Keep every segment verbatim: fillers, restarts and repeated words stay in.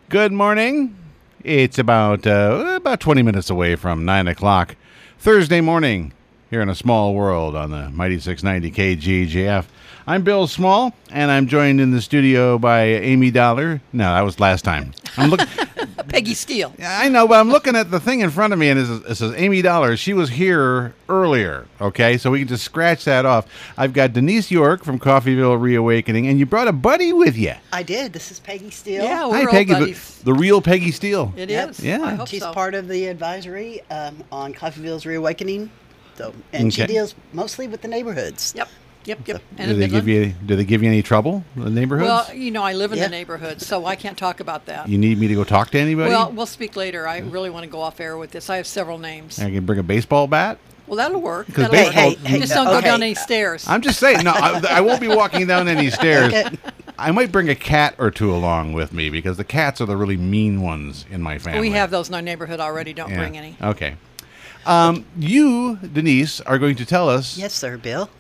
Good morning. It's about uh, about twenty minutes away from nine o'clock Thursday morning here in a small world on the mighty six ninety K G J F. I'm Bill Small, and I'm joined in the studio by Amy Dollar. No, that was last time. I'm looking. Peggy Steele. I know, but I'm looking at the thing in front of me, and it says, it says Amy Dollar. She was here earlier, okay? So we can just scratch that off. I've got Denise York from Coffeyville Reawakening, and you brought a buddy with you. I did. This is Peggy Steele. Yeah, we're Hi, all Peggy, the, buddies. the real Peggy Steele. It Yep. is. Yeah. I hope She's so. part of the advisory um, on Coffeyville's Reawakening. So, and she Okay. deals mostly with the neighborhoods. Yep. Yep. Yep. Do And in they give Midland. you? Do they give you any trouble? The neighborhoods? Well, you know, I live in Yeah. the neighborhood, so I can't talk about that. You need me to go talk to anybody? Well, we'll speak later. I really want to go off air with this. I have several names. I can bring a baseball bat. Well, that'll work. 'Cause That'll baseball- work. Hey, hey, Just don't okay. go down any stairs. I'm just saying. No, I, I won't be walking down any stairs. Okay. I might bring a cat or two along with me because the cats are the really mean ones in my family. we have those in our neighborhood already. Don't Yeah. bring any. Okay. Um, you, Denise, are going to tell us. Yes, sir, Bill.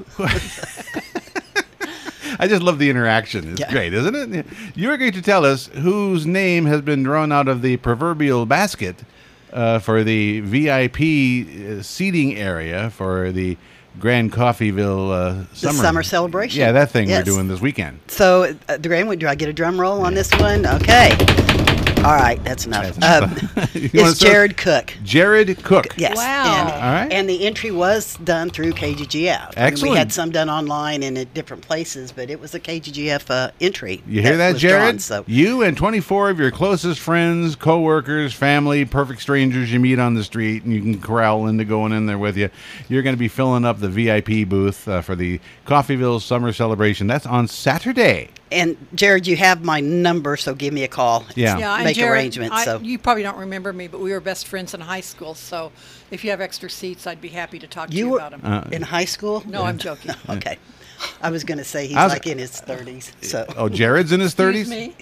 I just love the interaction. It's Yeah. great, isn't it? You are going to tell us whose name has been drawn out of the proverbial basket uh, for the V I P uh, seating area for the Grand Coffeyville uh, The summer. summer celebration. Yeah, that thing Yes. we're doing this weekend. So, uh, the grand, do I get a drum roll on this one? Okay. All right, that's enough. That's Um, enough. You wanna it's start? Jared Cook. Jared Cook. Yes. Wow. And, All right. and the entry was done through K G G F. I mean, Excellent. we had some done online and at different places, but it was a K G G F uh, entry. You hear that, was drawn, Jared? so. You and twenty-four of your closest friends, co-workers, family, perfect strangers you meet on the street, and you can corral into going in there with you. You're going to be filling up the V I P booth uh, for the Coffeyville Summer Celebration. That's on Saturday. And Jared, you have my number, so give me a call. Yeah. Yeah, and Make Jared, arrangements. I- so you probably don't remember me, but we were best friends in high school. So if you have extra seats, I'd be happy to talk to you you were about them. Uh, in high school? no, I'm joking. Okay. I was going to say he's I was- like in his thirties. So Oh, Jared's in his Excuse thirties? me.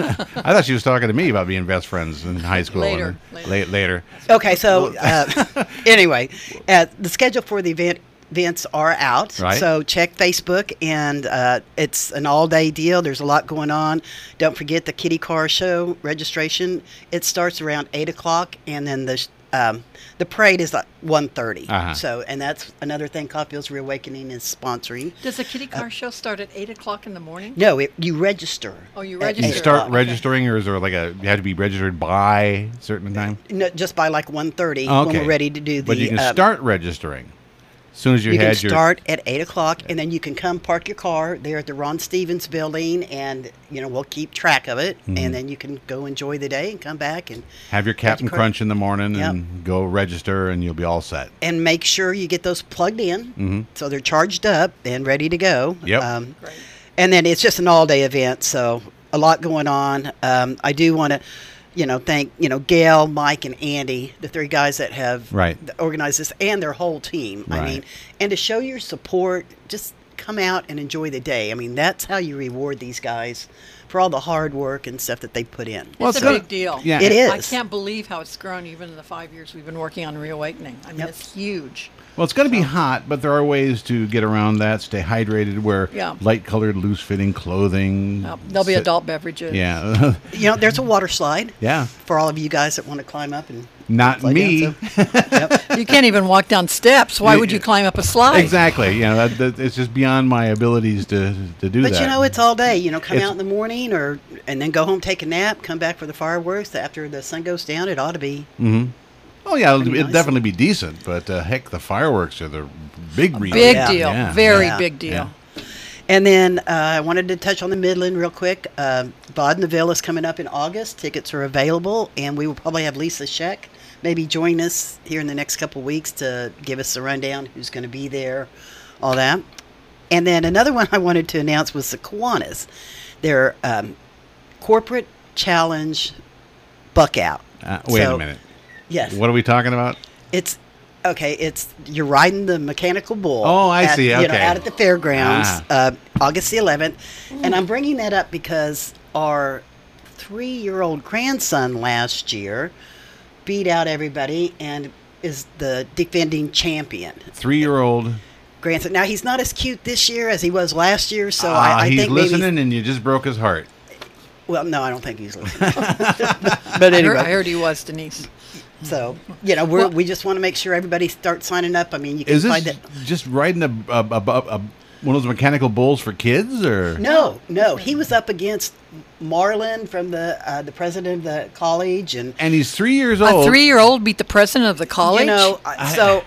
I thought she was talking to me about being best friends in high school. Later, and- later. la- later. okay. So uh, anyway, uh, the schedule for the event. Events are out, Right. so check Facebook, and uh, it's an all-day deal. There's a lot going on. Don't forget the Kitty Car Show registration. It starts around eight o'clock, and then the sh- um, the parade is at one thirty. Uh-huh. So, and that's another thing Coffeyville's Reawakening is sponsoring. Does the kitty car show start at eight o'clock in the morning? No, it, you register. Oh, you at register. You eight start o'clock. registering, or is there like a, you have to be registered by a certain time? No, just by like one thirty Oh, when okay. we're ready to do the. But you can um, start registering as soon as you, You had can your... start at eight o'clock, and then you can come park your car there at the Ron Stevens building, and you know we'll keep track of it, Mm-hmm. and then you can go enjoy the day and come back and Have your Captain That's correct. Crunch in the morning Yep. and go register, and you'll be all set. and make sure you get those plugged in, Mhm. so they're charged up and ready to go. Yep. Um, Great. and then it's just an all-day event, so a lot going on. Um, I do want to, you know, thank you know Gail, Mike, and Andy, the three guys that have Right. organized this, and their whole team. I Right. mean, and to show your support, just come out and enjoy the day. I mean, that's how you reward these guys for all the hard work and stuff that they put in. Well, It's a it's gonna- big deal. Yeah. It is. I can't believe how it's grown even in the five years we've been working on Reawakening. I mean, Yep. it's huge. Well, it's going to be hot, but there are ways to get around that. Stay hydrated. Wear Yeah. light-colored, loose-fitting clothing. Uh, there'll be Sit- adult beverages. Yeah. You know, there's a water slide Yeah. for all of you guys that want to climb up and Not slide me. down. So, yep. You can't even walk down steps. Why Yeah, would you yeah. climb up a slide? Exactly. You know, that, that, it's just beyond my abilities to to do But that. you know, it's all day. You know, come It's- out in the morning, or and then go home, take a nap, come back for the fireworks after the sun goes down. It ought to be. Oh yeah, it'll, Pretty it'll nice. definitely be decent, but uh, heck, the fireworks are the big reason. Big Yeah. deal. Yeah. Very Yeah. big deal. Yeah. And then uh, I wanted to touch on the Midland real quick. Uh, Bod Neville is coming up in August. Tickets are available, and we will probably have Lisa Scheck maybe join us here in the next couple weeks to give us a rundown who's going to be there, all that. And then another one I wanted to announce was the Kiwanis. Their um, corporate challenge buck out. Uh, wait So- a minute. Yes. What are we talking about? It's okay. It's you're riding the mechanical bull. Oh, I at, see, You know, okay. out at the fairgrounds, Ah. uh, August the eleventh, and I'm bringing that up because our three-year-old grandson last year beat out everybody and is the defending champion. Three-year-old. Grandson. Now he's not as cute this year as he was last year, so Ah, I, I he's think listening, maybe and you just broke his heart. Well, no, I don't think he's listening. but I heard, anyway, I heard he was, Denise. so you know, we're, Well- we just want to make sure everybody starts signing up. I mean, you can Is find this that. just riding a, a, a, a, a one of those mechanical bulls for kids, or No, no, he was up against Marlon from the uh, the president of the college, and And he's three years A old. three-year-old beat the president of the college. you know, I- so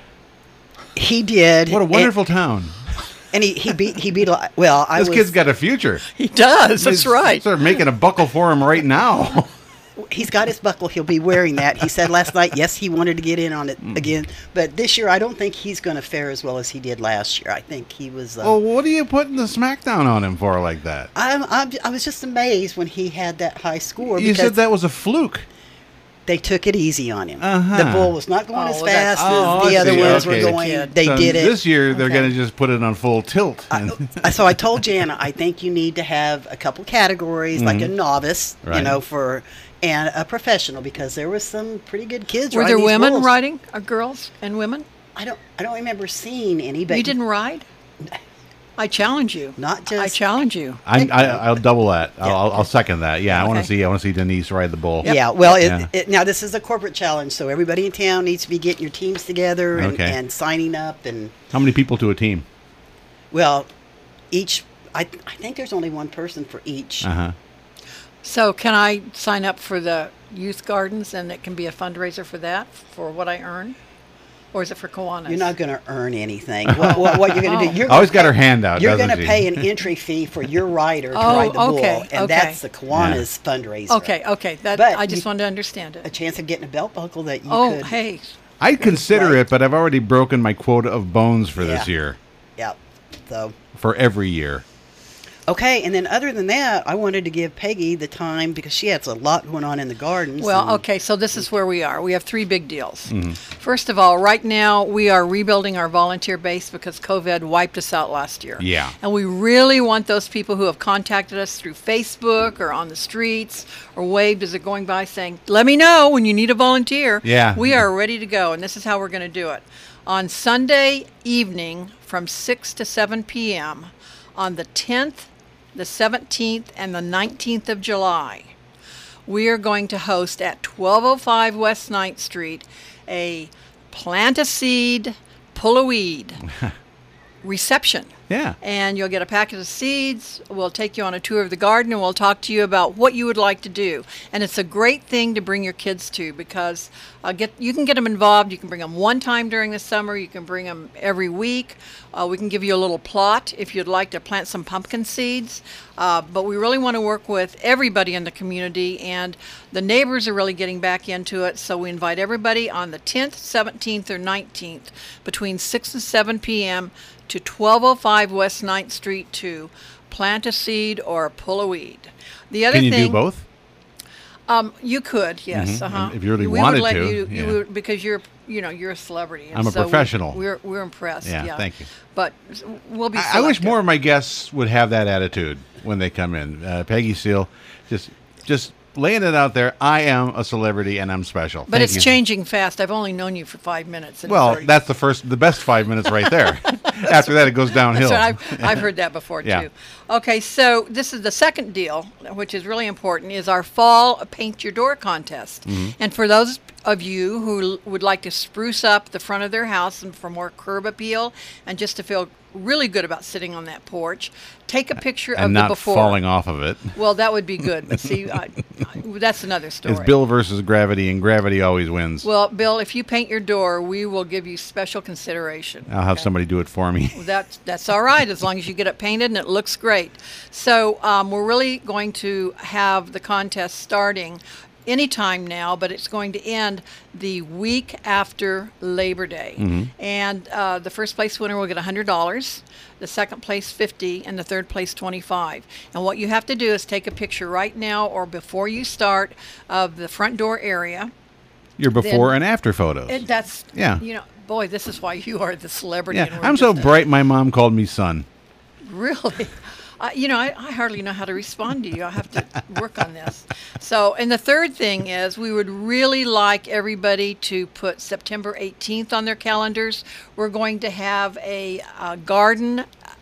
he did. What a and- wonderful town! And, he, he beat he beat a lot. Well, I This was. kid's got a future. he does. That's He's right. Sort of making a buckle for him right now. He's got his buckle. He'll be wearing that. He said last night, yes, he wanted to get in on it Hmm. again. But this year, I don't think he's going to fare as well as he did last year. I think he was. Uh, Well, what are you putting the smackdown on him for like that? I'm, I'm, I was just amazed when he had that high score You because said that was a fluke. they took it easy on him. Uh-huh. The bull was not going Oh, as well, that's- fast Oh, as the I other see. ones Okay. were going. Kid. They So did it. This year, they're Okay. going to just put it on full tilt. I, so I told Jana, I think you need to have a couple categories, like a novice, you Mm-hmm. Right. know, for and a professional, because there was some pretty good kids. Were riding there these women bulls. riding? Uh, girls and women? I don't. I don't remember seeing any. But You didn't ride? I challenge you. Not I just- challenge you. I'm, I, I'll double that. I'll, Yeah. I'll, I'll second that. Yeah, I want to Okay. see. I want to see Denise ride the bull. Yeah, well, it, Yeah. It, now this is a corporate challenge, so everybody in town needs to be getting your teams together and, Okay. and signing up. And How many people to a team? well, each I, I think there's only one person for each. Uh huh. So can I sign up for the youth gardens and it can be a fundraiser for that, for what I earn? Or is it for Kiwanis? You're not going to earn anything. what, what, what you're going to Oh. do? You're Always gonna got her pay- hand out. You're doesn't going to she? pay an entry fee for your rider to Oh, ride the bull, okay, and okay. that's the Kiwanis fundraiser. Okay, okay. That But I just you- wanted to understand A it. chance of getting a belt buckle that you Oh, could. hey. I'd consider Right. it, but I've already broken my quota of bones for this Yeah. year. Yeah. So. For every year. Okay, and then other than that, I wanted to give Peggy the time because she has a lot going on in the gardens. Well, and- okay, so this is where we are. We have three big deals. Mm-hmm. First of all, right now we are rebuilding our volunteer base because COVID wiped us out last year. Yeah. And we really want those people who have contacted us through Facebook or on the streets or waved as they're going by saying, let me know when you need a volunteer. Yeah. We are ready to go, and this is how we're going to do it. On Sunday evening from six to seven p.m. on the tenth, the seventeenth, and the nineteenth of July, we are going to host at twelve oh five West ninth Street a plant a seed, pull a weed reception. Yeah. And you'll get a packet of seeds. We'll take you on a tour of the garden and we'll talk to you about what you would like to do. And it's a great thing to bring your kids to because uh, get you can get them involved. You can bring them one time during the summer. You can bring them every week. Uh, we can give you a little plot if you'd like to plant some pumpkin seeds. Uh, but we really want to work with everybody in the community, and the neighbors are really getting back into it. So we invite everybody on the tenth, seventeenth, or nineteenth between six and seven p.m. to twelve oh five West ninth Street to plant a seed or pull a weed. The other Can you thing, do both? Um, you could, yes. Mhm. Uh-huh. If you really we wanted would let to, you, you yeah. would, because you're, you know, you're a celebrity. and I'm a so we- professional. We're we're impressed. Yeah, Yeah, thank you. But we'll be. I, I wish selective. more of my guests would have that attitude when they come in. Uh, Peggy Seal, just just laying it out there. I am a celebrity and I'm special. But Thank it's you. changing fast. I've only known you for five minutes. and it's Well, already- that's the first, the best five minutes right there. After that, it goes downhill. That's right. I've, I've heard that before Yeah. too. Okay, so this is the second deal, which is really important, is our fall paint your door contest. Mm-hmm. And for those of you who l- would like to spruce up the front of their house and for more curb appeal and just to feel really good about sitting on that porch, take a picture and of not the before. falling off of it. Well, that would be good. But see, I, I, that's another story. It's Bill versus gravity, and gravity always wins. Well, Bill, if you paint your door, we will give you special consideration. I'll have okay? somebody do it for me. That's that's all right as long as you get it painted and it looks great. So um, we're really going to have the contest starting anytime now, but it's going to end the week after Labor Day. Mm-hmm. And uh, the first place winner will get one hundred dollars, the second place fifty dollars, and the third place twenty-five dollars. And what you have to do is take a picture right now or before you start of the front door area. Your before and after photos. It, that's, Yeah. you know, boy, this is why you are the celebrity. yeah, and we're I'm so just- bright. My mom called me son. Really? Uh, you know, I, I hardly know how to respond to you. I have to work on this. So, and the third thing is we would really like everybody to put September eighteenth on their calendars. We're going to have a, uh garden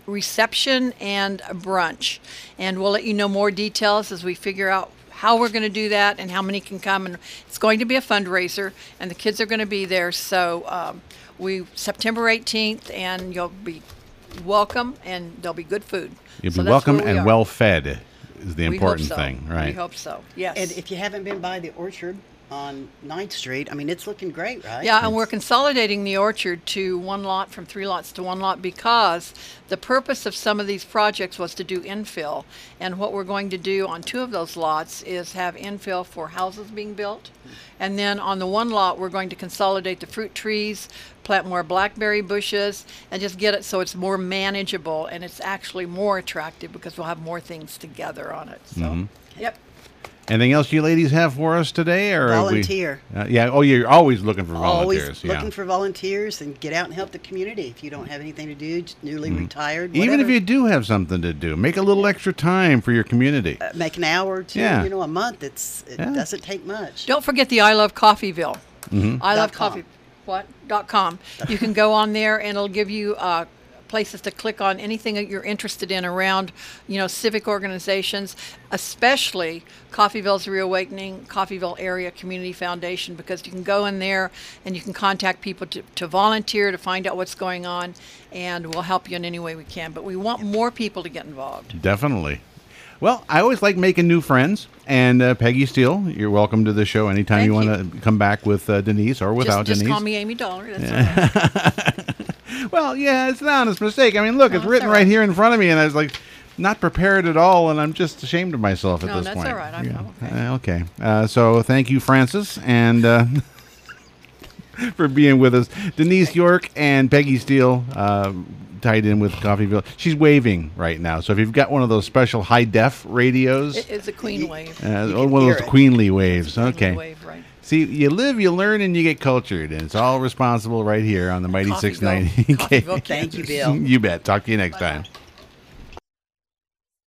reception and a brunch. And we'll let you know more details as we figure out how we're going to do that and how many can come. And it's going to be a fundraiser, and the kids are going to be there. So um, we September eighteenth, and you'll be welcome, and there'll be good food. You'll So be that's welcome where we and are. well fed is the We hope important so. thing, right? We hope so. Yes. And if you haven't been by the orchard on ninth Street, I mean, it's looking great, right? Yeah, and we're consolidating the orchard to one lot from three lots to one lot because the purpose of some of these projects was to do infill. And what we're going to do on two of those lots is have infill for houses being built. And then on the one lot, we're going to consolidate the fruit trees, plant more blackberry bushes, and just get it so it's more manageable and it's actually more attractive because we'll have more things together on it. So, Mm-hmm. yep. Anything else you ladies have for us today? Or are we- Volunteer. uh, yeah. Oh, you're always looking for volunteers. Always yeah. looking for volunteers and get out and help the community. If you don't have anything to do, just newly retired, Mm-hmm. Even if whatever, you do have something to do, make a little extra time for your community. uh, make an hour or two, Yeah. you know, a month. It's it Yeah. doesn't take much. Don't forget the I Love Coffeeville. Mm-hmm. I Love Dot com. Coffee. What? Dot com. You can go on there and it'll give you uh, places to click on anything that you're interested in around, you know, civic organizations, especially Coffeeville's Reawakening, Coffeeville Area Community Foundation, because you can go in there and you can contact people to, to volunteer, to find out what's going on, and we'll help you in any way we can. But we want more people to get involved. Definitely. Well, I always like making new friends. And uh, Peggy Steele, you're welcome to the show anytime Thank you you. want to come back with uh, Denise or without just, just Denise. call me Amy Dollar. That's all right. Well, yeah, it's an honest mistake. I mean, look, No, it's it's written all right right. here in front of me, and I was like, not prepared at all, and I'm just ashamed of myself at No, this that's point. all right. I'm- Yeah. I'm okay. Uh, okay. Uh, so thank you, Francis, and uh, for being with us. Denise York and Peggy Steele uh, tied in with Coffeeville. She's waving right now, so if you've got one of those special high-def radios, It- It's a queen wave. uh, You one can of hear those it. queenly waves. Queen Okay. wave, right. See, you live, you learn, and you get cultured, and it's all responsible right here on the Mighty Coffeeville. six ninety. Coffeeville Thank you, Bill. You bet. Talk to you next time.